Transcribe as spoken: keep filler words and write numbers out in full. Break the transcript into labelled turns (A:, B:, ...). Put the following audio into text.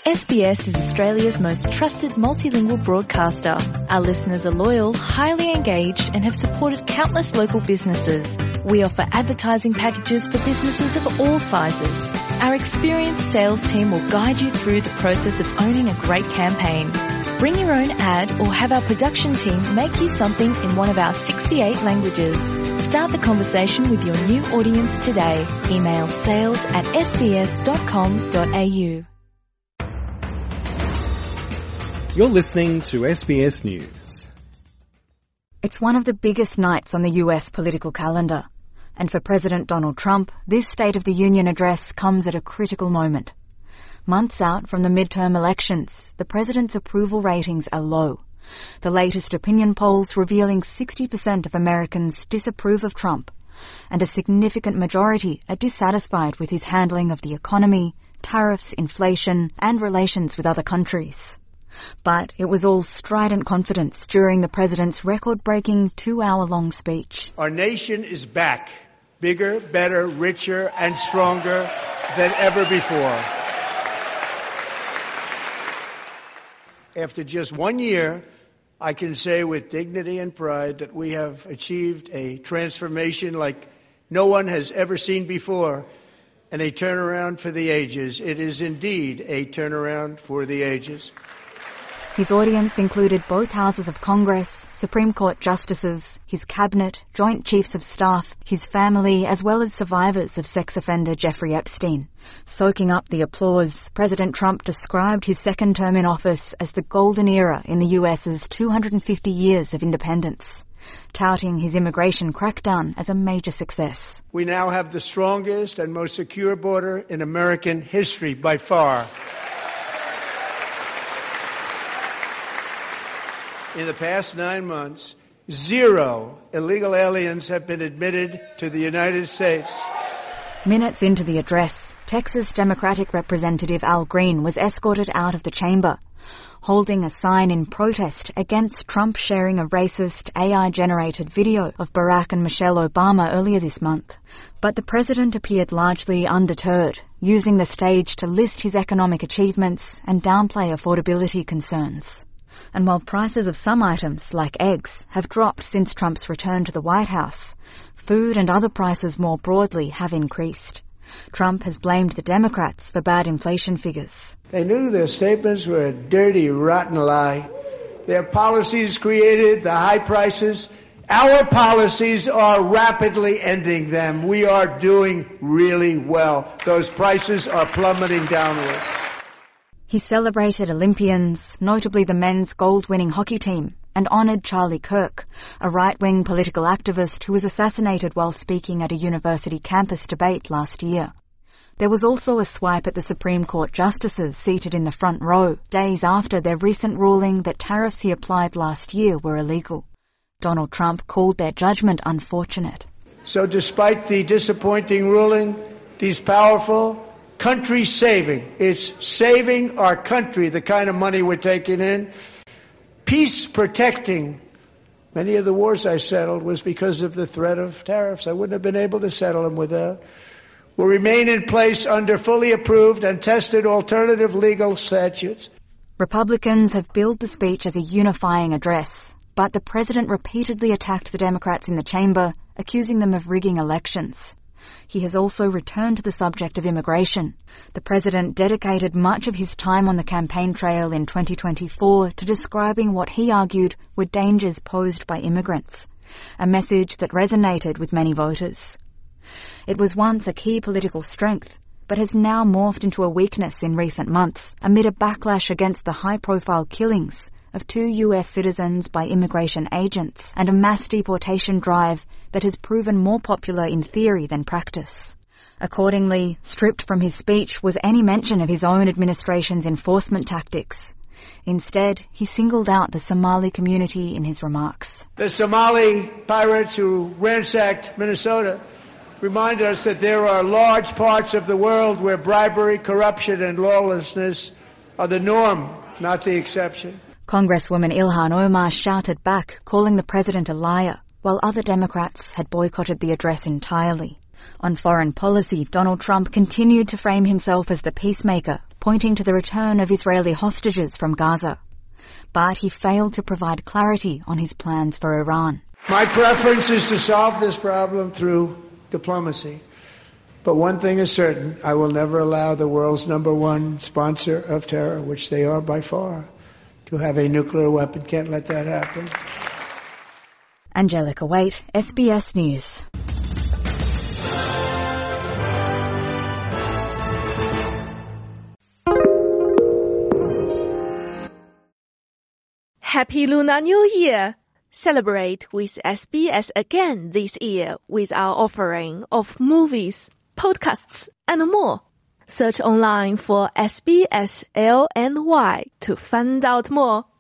A: S B S is Australia's most trusted multilingual broadcaster. Our listeners are loyal, highly engaged, and have supported countless local businesses. We offer advertising packages for businesses of all sizes. Our experienced sales team will guide you through the process of owning a great campaign. Bring your own ad or have our production team make you something in one of our sixty-eight languages. Start the conversation with your new audience today. Email sales at s b s dot com dot a u.
B: You're listening to S B S News.
C: It's one of the biggest nights on the U S political calendar. And for President Donald Trump, this State of the Union address comes at a critical moment. Months out from the midterm elections, the president's approval ratings are low. The latest opinion polls revealing sixty percent of Americans disapprove of Trump, and a significant majority are dissatisfied with his handling of the economy, tariffs, inflation, and relations with other countries. But it was all strident confidence during the president's record-breaking two-hour-long speech.
D: Our nation is back, bigger, better, richer, and stronger than ever before. After just one year, I can say with dignity and pride that we have achieved a transformation like no one has ever seen before, and a turnaround for the ages. It is indeed a turnaround for the ages.
C: His audience included both houses of Congress, Supreme Court justices, his cabinet, Joint Chiefs of Staff, his family, as well as survivors of sex offender Jeffrey Epstein. Soaking up the applause, President Trump described his second term in office as the golden era in the U S's two hundred fifty years of independence, touting his immigration crackdown as a major success.
D: We now have the strongest and most secure border in American history by far. In the past nine months, zero illegal aliens have been admitted to the United States.
C: Minutes into the address, Texas Democratic Representative Al Green was escorted out of the chamber, holding a sign in protest against Trump sharing a racist A I-generated video of Barack and Michelle Obama earlier this month. But the president appeared largely undeterred, using the stage to list his economic achievements and downplay affordability concerns. And while prices of some items, like eggs, have dropped since Trump's return to the White House, food and other prices more broadly have increased. Trump has blamed the Democrats for bad inflation figures.
D: They knew their statements were a dirty, rotten lie. Their policies created the high prices. Our policies are rapidly ending them. We are doing really well. Those prices are plummeting downward.
C: He celebrated Olympians, notably the men's gold-winning hockey team, and honoured Charlie Kirk, a right-wing political activist who was assassinated while speaking at a university campus debate last year. There was also a swipe at the Supreme Court justices seated in the front row, days after their recent ruling that tariffs he applied last year were illegal. Donald Trump called their judgment unfortunate.
D: So despite the disappointing ruling, these powerful country saving. It's saving our country, the kind of money we're taking in. Peace protecting. Many of the wars I settled was because of the threat of tariffs. I wouldn't have been able to settle them without. Will remain in place under fully approved and tested alternative legal statutes.
C: Republicans have billed the speech as a unifying address, but the president repeatedly attacked the Democrats in the chamber, accusing them of rigging elections. He has also returned to the subject of immigration. The president dedicated much of his time on the campaign trail in twenty twenty-four to describing what he argued were dangers posed by immigrants, a message that resonated with many voters. It was once a key political strength, but has now morphed into a weakness in recent months amid a backlash against the high-profile killings of two U S citizens by immigration agents and a mass deportation drive that has proven more popular in theory than practice. Accordingly, stripped from his speech was any mention of his own administration's enforcement tactics. Instead, he singled out the Somali community in his remarks.
D: The Somali pirates who ransacked Minnesota remind us that there are large parts of the world where bribery, corruption, and lawlessness are the norm, not the exception.
C: Congresswoman Ilhan Omar shouted back, calling the president a liar, while other Democrats had boycotted the address entirely. On foreign policy, Donald Trump continued to frame himself as the peacemaker, pointing to the return of Israeli hostages from Gaza. But he failed to provide clarity on his plans for Iran.
D: My preference is to solve this problem through diplomacy. But one thing is certain, I will never allow the world's number one sponsor of terror, which they are by far, to have a nuclear weapon. Can't let that happen.
C: Angelica Waite, S B S News.
A: Happy Lunar New Year! Celebrate with S B S again this year with our offering of movies, podcasts, and more. Search online for S B S L N Y to find out more.